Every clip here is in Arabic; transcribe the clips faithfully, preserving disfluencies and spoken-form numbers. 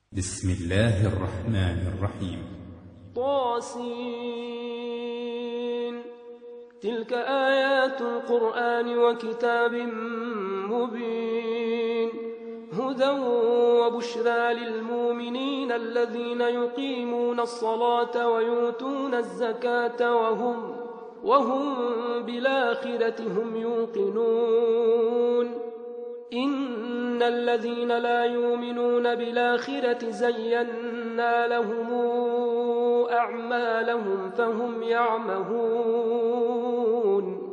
بسم الله الرحمن الرحيم. طاسين. تلك آيات القرآن وكتاب مبين، هدى وبشرى للمؤمنين الذين يقيمون الصلاة ويؤتون الزكاة وهم, وهم بالآخرة هم يوقنون. إن الذين لا يؤمنون بالآخرة زينا لهم أعمالهم فهم يعمهون.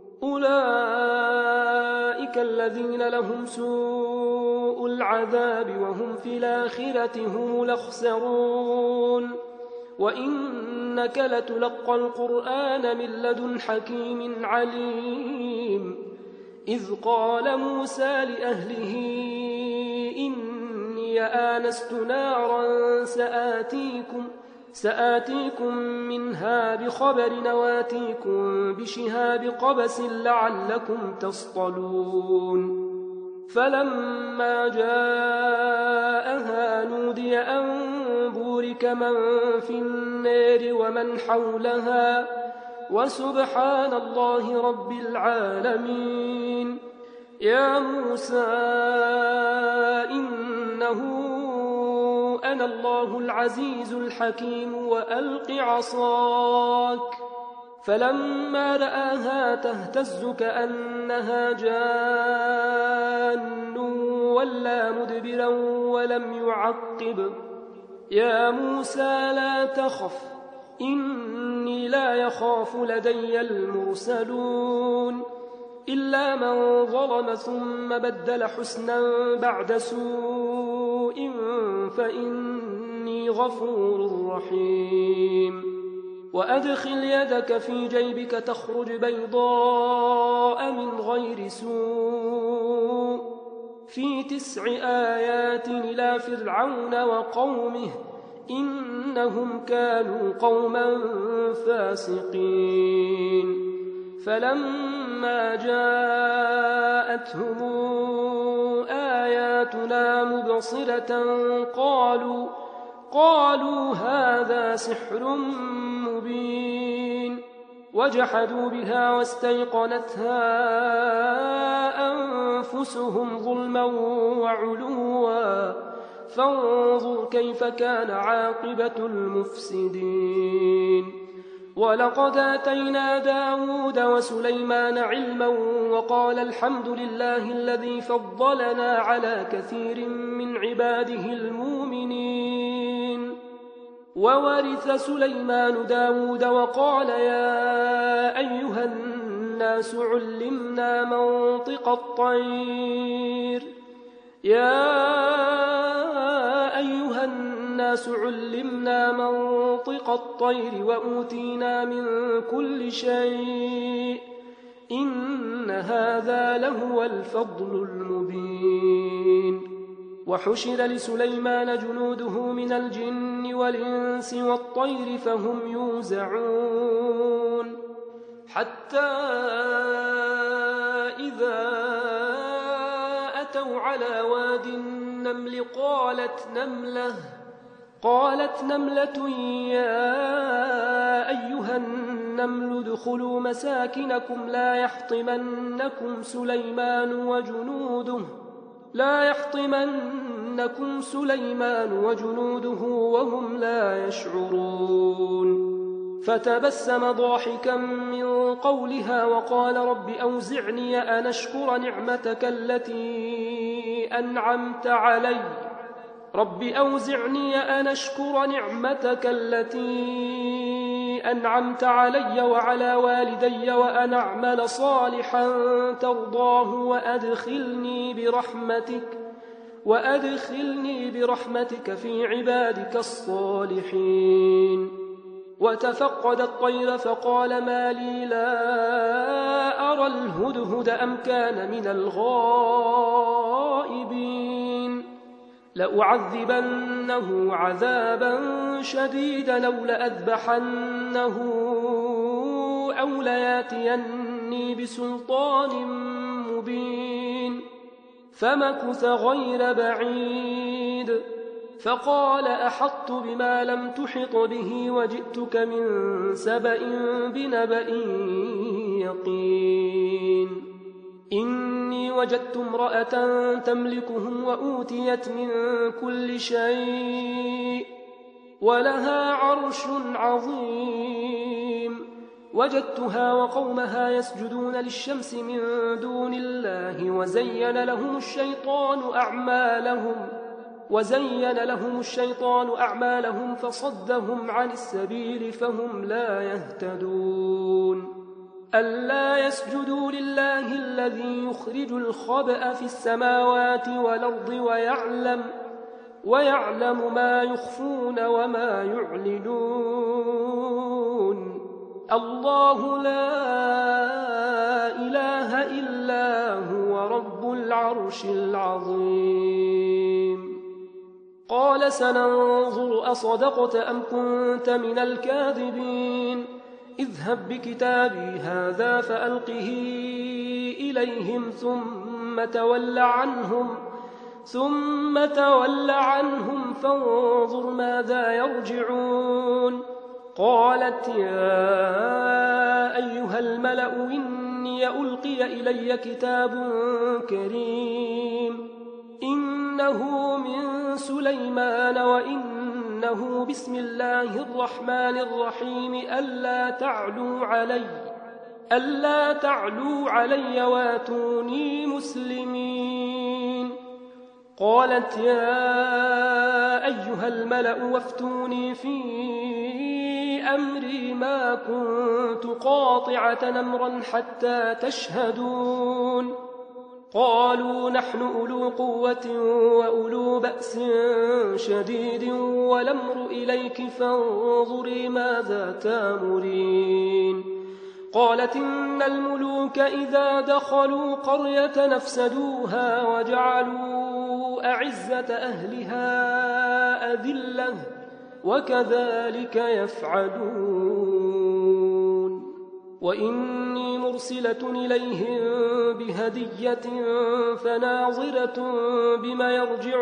أولئك الذين لهم سوء العذاب وهم في الآخرة هم الأخسرون. وإنك لتلقى القرآن من لدن حكيم عليم. إذ قال موسى لأهله إني آنست نارا سآتيكم, سآتيكم منها بخبر وآتيكم بشهاب قبس لعلكم تصطلون. فلما جاءها نودي أن بورك من في النار ومن حولها وسبحان الله رب العالمين. يا موسى إنه أنا الله العزيز الحكيم وألق عصاك. فلما رآها تهتز كأنها جان ولا مدبرا ولم يعقب. يا موسى لا تخف إني لا يخاف لدي المرسلون. إلا من ظلم ثم بدل حسنا بعد سوء فإني غفور رحيم. وأدخل يدك في جيبك تخرج بيضاء من غير سوء في تسع آيات إلى فرعون وقومه إنهم كانوا قوما فاسقين. فلما جاءتهم آياتنا مبصرة قالوا, قالوا هذا سحر مبين. وجحدوا بها واستيقنتها أنفسهم ظلما وعلوا فانظر كيف كان عاقبة المفسدين. ولقد آتينا داود وسليمان علما وقال الحمد لله الذي فضلنا على كثير من عباده المؤمنين. وورث سليمان داود وقال يا أيها الناس علمنا منطق الطير يا أيها الناس علمنا منطق الطير وأوتينا من كل شيء إن هذا لهو الفضل المبين. وحشر لسليمان جنوده من الجن والإنس والطير فهم يوزعون. حتى إذا أتوا على واد النمل قالت نملة قالت نملة يا أيها النمل ادخلوا مساكنكم لا يحطمنكم سليمان وجنوده لا يحطمنكم سليمان وجنوده وهم لا يشعرون. فتبسم ضاحكا من قولها وقال رب أوزعني أن أشكر نعمتك التي أنعمت علي رب أوزعني أن أشكر نعمتك التي أنعمت علي وعلى والدي وأن أعمل صالحا ترضاه وأدخلني برحمتك وأدخلني برحمتك في عبادك الصالحين. وتفقد الطير فقال ما لي لا أرى الهدهد أم كان من الغائبين. لأعذبنه عذابا شديدا أو لأذبحنه أو لياتيني بسلطان مبين. فمكث غير بعيد فقال أحطت بما لم تحط به وجئتك من سبأ بنبأ يقين إني وجدت امرأة تملكهم وأوتيت من كل شيء ولها عرش عظيم وجدتها وقومها يسجدون للشمس من دون الله وزين لهم الشيطان أعمالهم وزين لهم الشيطان أعمالهم فصدهم عن السبيل فهم لا يهتدون ألا يسجدوا لله الذي يخرج الخبأ في السماوات والأرض ويعلم ويعلم ما يخفون وما يعلنون الله لا إله إلا هو رب العرش العظيم قال سننظر أصدقت أم كنت من الكاذبين اذهب بكتابي هذا فألقه إليهم ثم تول عنهم ثم تول عنهم فانظر ماذا يرجعون قالت يا أيها الملأ إني ألقي إلي كتاب كريم إنه من سليمان وإنه بسم الله الرحمن الرحيم ألا تعلوا علي ألا تعلوا علي واتوني مسلمين قالت يا أيها الملأ وافتوني في أمري ما كنت قاطعة أمرا حتى تشهدون قالوا نحن أولو قوة وأولو بأس شديد والأمر إليك فانظري ماذا تامرين قالت إن الملوك إذا دخلوا قرية نفسدوها وجعلوا أعزة أهلها أذلة وكذلك يفعلون وإني مرسلة إليهم بهدية فناظرة بما يرجع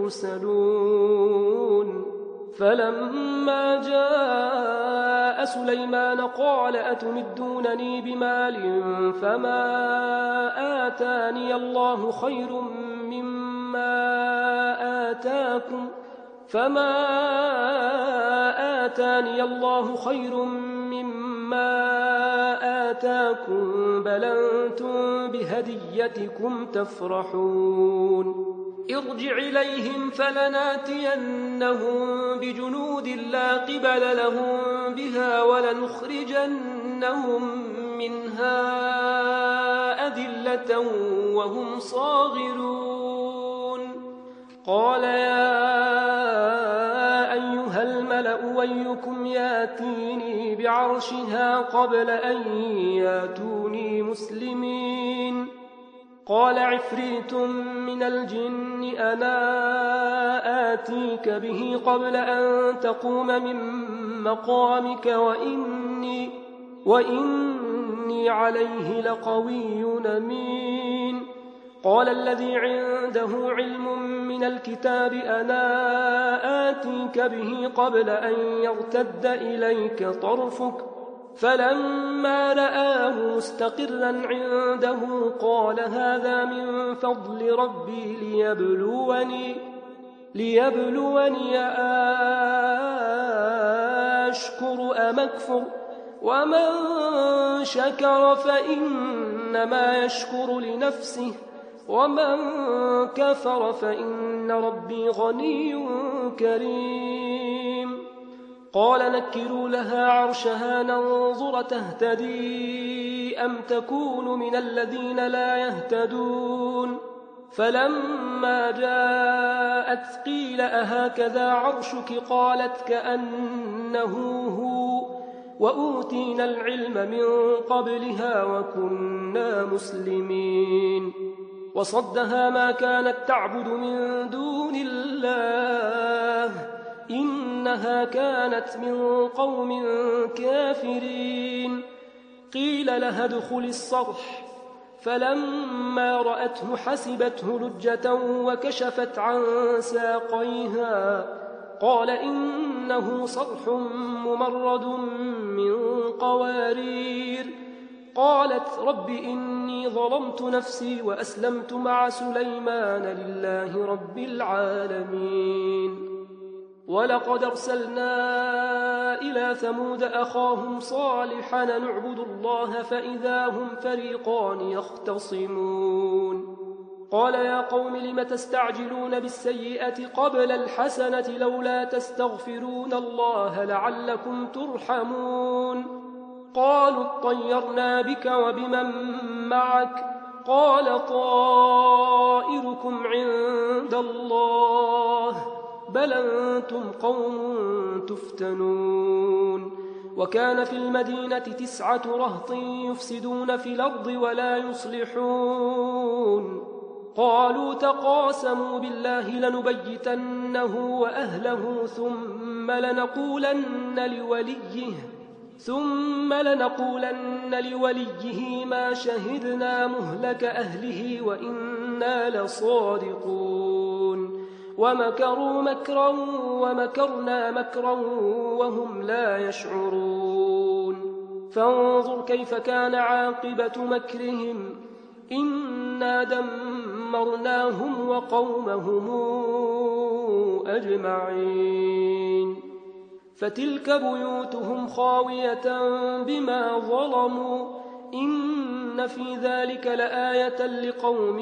المرسلون فلما جاء سليمان قال أتمدونني بمال فما آتاني الله خير مما آتاكم فما آتاني الله خير مما آتاكم بل أنتم بهديتكم تفرحون ارجع إليهم فلناتينهم بجنود لا قبل لهم بها ولنخرجنهم منها أذلة وهم صاغرون قال يا أيها الملأ ويكم ياتيني بعرشها قبل أن ياتوني مسلمين قال عفريت من الجن أنا آتيك به قبل أن تقوم من مقامك وإني, وإني عليه لقوي أمين قال الذي عنده علم من الكتاب أنا آتيك به قبل أن يرتد إليك طرفك فلما رآه مستقرا عنده قال هذا من فضل ربي ليبلوني ليبلوني أشكر أم أكفر ومن شكر فإنما يشكر لنفسه ومن كفر فإن ربي غني كريم قال نكروا لها عرشها ننظر تهتدي أم تكون من الذين لا يهتدون فلما جاءت قيل أهكذا عرشك قالت كأنه هو وأوتينا العلم من قبلها وكنا مسلمين وصدها ما كانت تعبد من دون الله إنها كانت من قوم كافرين قيل لها ادخل الصرح فلما رأته حسبته لجة وكشفت عن ساقيها قال إنه صرح ممرد من قوارير. قالت رب إني ظلمت نفسي وأسلمت مع سليمان لله رب العالمين. ولقد أرسلنا إلى ثمود أخاهم صالحا نعبد الله فإذا هم فريقان يختصمون. قال يا قوم لم تستعجلون بالسيئة قبل الحسنة لولا تستغفرون الله لعلكم ترحمون. قالوا اطيرنا بك وبمن معك قال طائركم عند الله بل أنتم قوم تفتنون. وكان في المدينة تسعة رهط يفسدون في الأرض ولا يصلحون. قالوا تقاسموا بالله لنبيتنه وأهله ثم لنقولن لوليه ثم لنقولن لوليه ما شهدنا مهلك أهله وإنا لصادقون. ومكروا مكرا ومكرنا مكرا وهم لا يشعرون. فانظر كيف كان عاقبة مكرهم إنا دمرناهم وقومهم أجمعين. فتلك بيوتهم خاوية بما ظلموا إن في ذلك لآية لقوم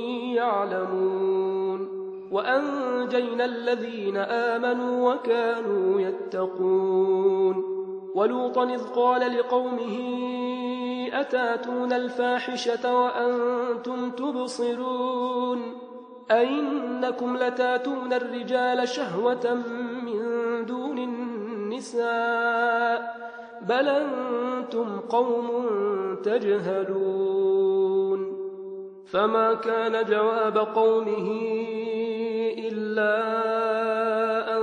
يعلمون. وأنجينا الذين آمنوا وكانوا يتقون. ولوطا إذ قال لقومه أتاتون الفاحشة وأنتم تبصرون أئنكم لتاتون الرجال شهوة من دون النساء بل أنتم قوم تجهلون. فما كان جواب قومه إلا أن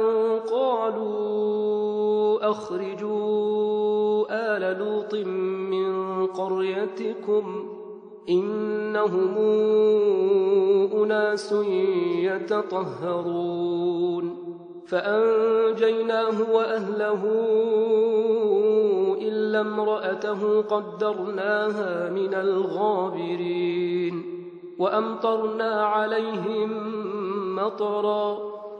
قالوا أخرجوا آل لوط من قريتكم إنهم أناس يتطهرون. فأنجيناه وأهله إلا امرأته قدرناها من الغابرين. وأمطرنا عليهم مطرا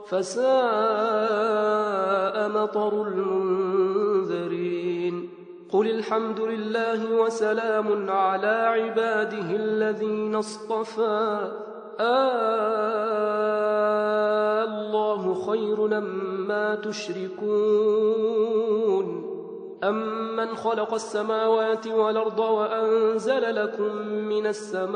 فساء مطر المنذرين. قل الحمد لله وسلام على عباده الذين اصطفى آه الله خير أما تشركون. أمن خلق السماوات والأرض وأنزل لكم من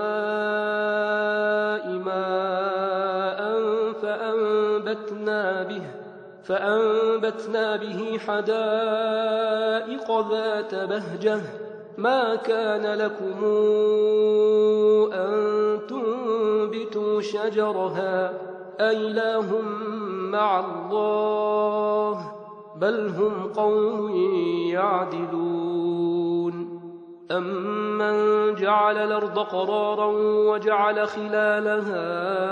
السماء ماء فأنبتنا به فأنبتنا به حدائق ذات بهجة ما كان لكم أن تنبتوا شجرها أإله مع الله بل هم قوم يعدلون. أمن جعل الأرض قرارا وجعل خلالها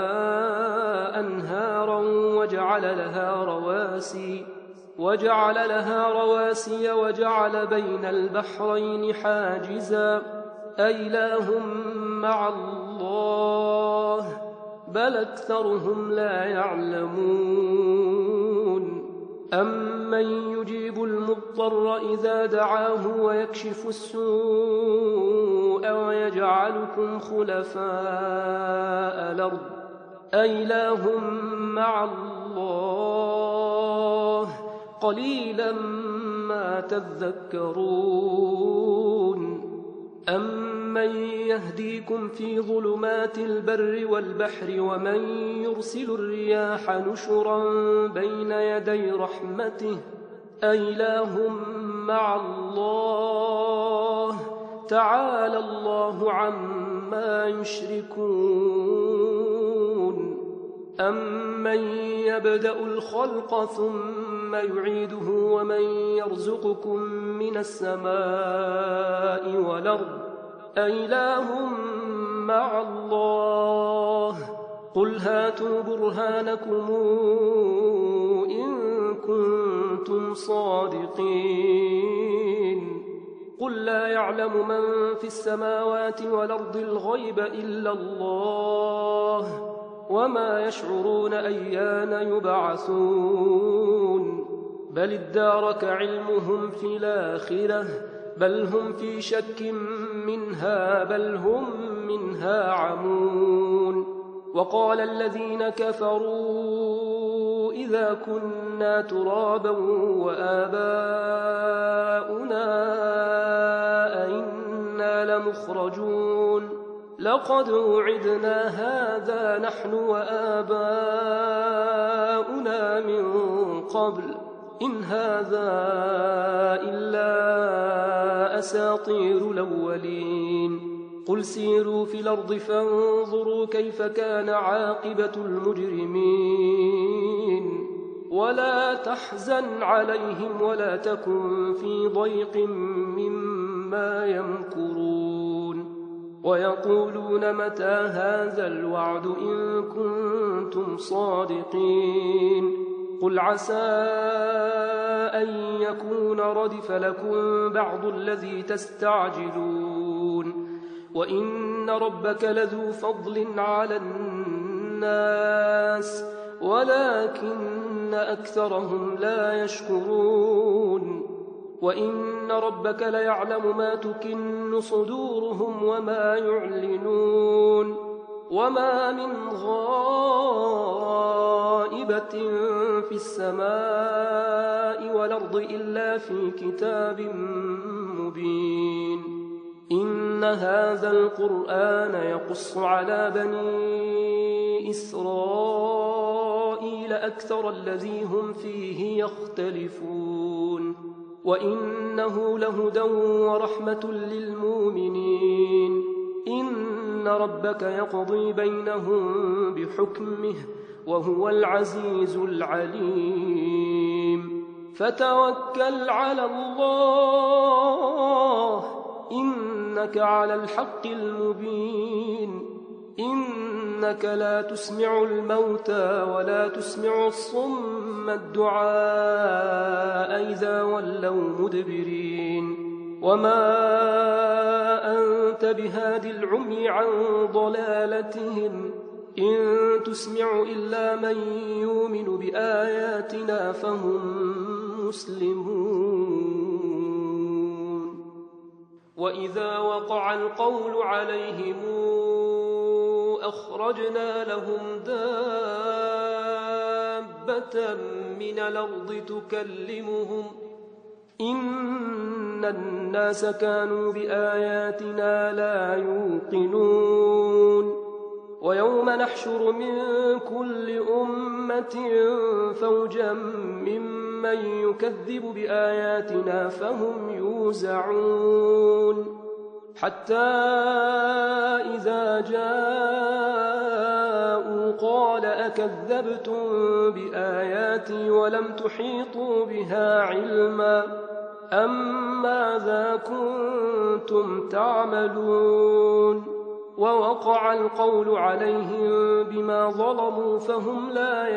أنهارا وجعل لها رواسي وجعل لها رواسي وجعل بين البحرين حاجزا أإله مع الله بل أكثرهم لا يعلمون. أمن يجيب المضطر إذا دعاه ويكشف السوء ويجعلكم خلفاء الأرض أإله مع الله قليلا ما تذكرون. أمن يهديكم في ظلمات البر والبحر ومن يرسل الرياح نشرا بين يدي رحمته أإله مع الله تعالى الله عما يشركون. أمن يبدأ الخلق ثم يعيده ومن يرزقكم من السماء والأرض أإله مع الله قل هاتوا برهانكم إن كنتم صادقين قل لا يعلم من في السماوات والأرض الغيب إلا الله وما يشعرون أيان يبعثون بل ادارك علمهم في الآخرة بل هم في شك منها بل هم منها عمون وقال الذين كفروا إذا كنا ترابا وآباؤنا أئنا لمخرجون لقد وعدنا هذا نحن وآباؤنا من قبل إن هذا إلا أساطير الأولين قل سيروا في الأرض فانظروا كيف كان عاقبة المجرمين ولا تحزن عليهم ولا تكن في ضيق مما يمكرون ويقولون متى هذا الوعد إن كنتم صادقين قل عسى أن يكون ردف لكم بعض الذي تستعجلون وإن ربك لذو فضل على الناس ولكن أكثرهم لا يشكرون وإن ربك ليعلم ما تكن صدورهم وما يعلنون وما من غائبة في السماء والأرض إلا في كتاب مبين إن هذا القرآن يقص على بني إسرائيل أكثر الذي هم فيه يختلفون وإنه لهدى ورحمة للمؤمنين إن ربك يقضي بينهم بحكمه وهو العزيز العليم فتوكل على الله إنك على الحق المبين إنك لا تسمع الموتى ولا تسمع الصم الدعاء إذا ولوا مدبرين وما أنت بهاد العمي عن ضلالتهم إن تسمع إلا من يؤمن بآياتنا فهم مسلمون وإذا وقع القول عليهم أخرجنا لهم دابة من الأرض تكلمهم إن الناس كانوا بآياتنا لا يوقنون ويوم نحشر من كل أمة فوجا ممن يكذب بآياتنا فهم يوزعون حتى إذا جاءوا قال أكذبتم بآياتي ولم تحيطوا بها علما أم ماذا كنتم تعملون ووقع القول عليهم بما ظلموا فهم لا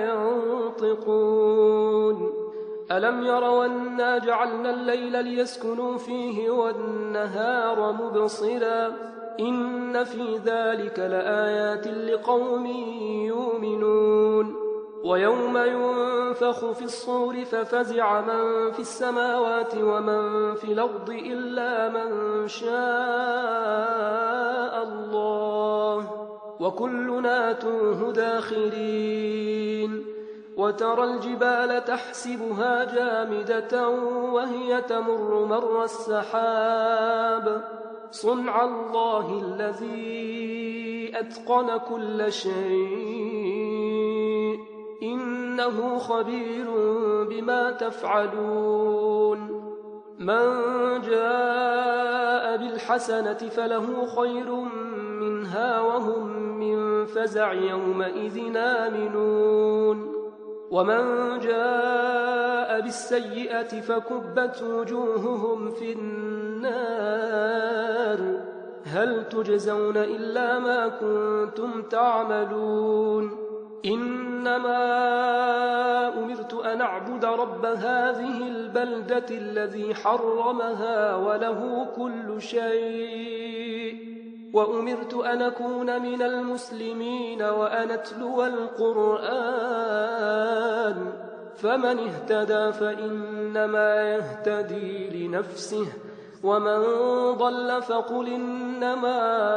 ينطقون ألم يروا أنا جعلنا الليل ليسكنوا فيه والنهار مبصرا إن في ذلك لآيات لقوم يؤمنون ويوم ينفخ في الصور ففزع من في السماوات ومن في الأرض إلا من شاء الله وكلنا توه داخرين وترى الجبال تحسبها جامدة وهي تمر مر السحاب صنع الله الذي أتقن كل شيء إنه خبير بما تفعلون من جاء بالحسنة فله خير منها وهم من فزع يومئذ آمنون ومن جاء بالسيئة فكبت وجوههم في النار هل تجزون إلا ما كنتم تعملون إنما أمرت أن أعبد رب هذه البلدة الذي حرمها وله كل شيء وأمرت أن أكون من المسلمين وأن أتلو القرآن فمن اهتدى فإنما يهتدي لنفسه ومن ضل فقل إنما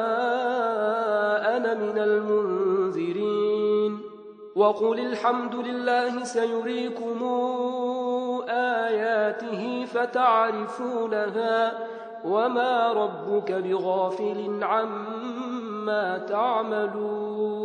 أنا من المنذرين وقل الحمد لله سيريكم آياته فتعرفونها وما ربك بغافل عما تعملون